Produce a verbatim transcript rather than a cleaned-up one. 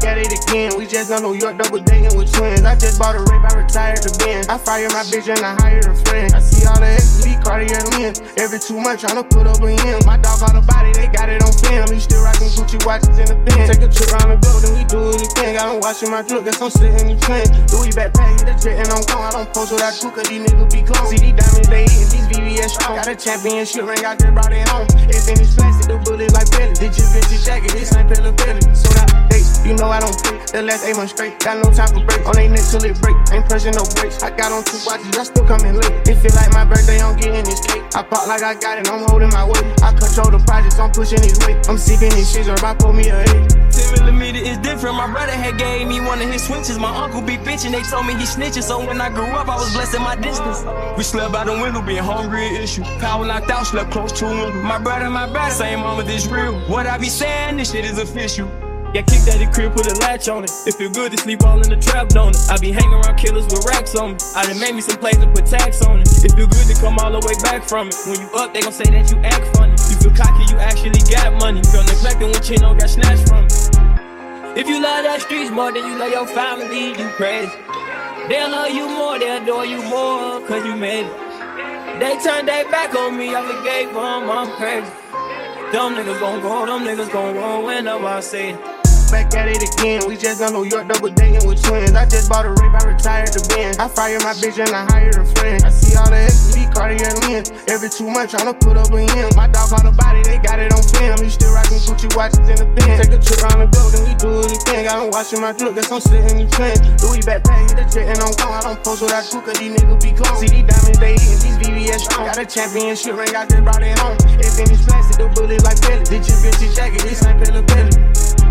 at it again. We just on New York, double dating with twins. I just bought a rape, I retired the bin. I fired my bitch and I hired a friend. I see all the X B, Cartier lens. Every two months tryna put up a M. My dog on the body, they got it on film. He still rockin' Gucci watches in the pen. Take a trip around the globe, then we do it again. Got him watching my drip, guess I'm sitting in the trend. Louis backpack, hit the jet and I'm gone. I don't post what I do, cause these niggas be clone. See these diamonds, they eatin', these V V S strong. Got a championship ring, I just brought it home. It's in this plastic, the bullets like pellets. Did you vintage jacket, this ain't Pella Pella. So that dates, you know I don't play. The last eight months straight, got no time for break. On they neck till it break, ain't pressing no brakes. I got on two watches, I still coming late. It feel like my birthday, I'm getting this cake. I pop like I got it, I'm holding my weight. I control the projects, I'm pushing his weight. I'm sipping these shits, or I pull me a eight. ten millimeter is different, my brother had gave me one of his switches. My uncle be bitching, they told me he snitching. So when I grew up, I was blessed in my distance. We slept by the window, being hungry an issue. Power knocked out, slept close to him. My brother, my brother, same mama, this real. What I be saying, this shit is official. Got kicked out the crib, put a latch on it. It feel good to sleep all in the trap, don't it? I be hanging around killers with racks on me. I done made me some plays and put tax on it. It feel good to come all the way back from it. When you up, they gon' say that you act funny. You feel cocky, you actually got money. Feel neglected when Chino got snatched from it. If you love that streets more than you love your family, you crazy. They'll love you more, they'll adore you more, cause you made it. They turned their back on me, I forgave them, I'm crazy. Them niggas gon' go, them niggas gon' roll whenever I say it. Back at it again, we just on New York, double dating with twins. I just bought a rape, I retired the bin. I fired my bitch and I hired a friend. I see all the X B, Cartier lens. Every two months tryna put up a M. My dog on the body, they got it on film. He still rockin' Gucci watches in the pen. Take a trip around the globe, then we do it again. Got him watching my drip, guess I'm sitting in the trend. Louis backpack, hit the jet and I'm gone. I don't post what I do, cause these niggas be clone. See these diamonds, they eatin', these V V S strong. Got a championship ring, I just brought it home. It's in this plastic, the bullets like pellets. Did you vintage jacket, this ain't Pella Pella.